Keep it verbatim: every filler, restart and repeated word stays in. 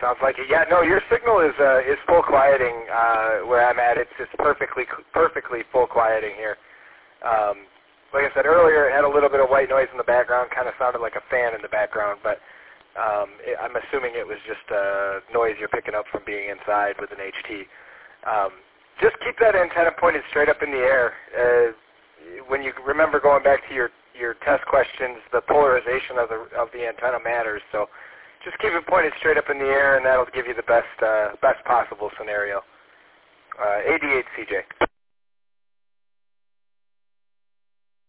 Sounds like it. Yeah, no, your signal is uh, is full quieting uh, where I'm at. It's it's perfectly perfectly full quieting here. Um, like I said earlier, it had a little bit of white noise in the background, kind of sounded like a fan in the background, but um, it, I'm assuming it was just uh, noise you're picking up from being inside with an H T. Um, just keep that antenna pointed straight up in the air. Uh, when you remember going back to your, your test questions, the polarization of the of the antenna matters. So just keep it pointed straight up in the air, and that'll give you the best uh, best possible scenario. Uh, A D eight C J.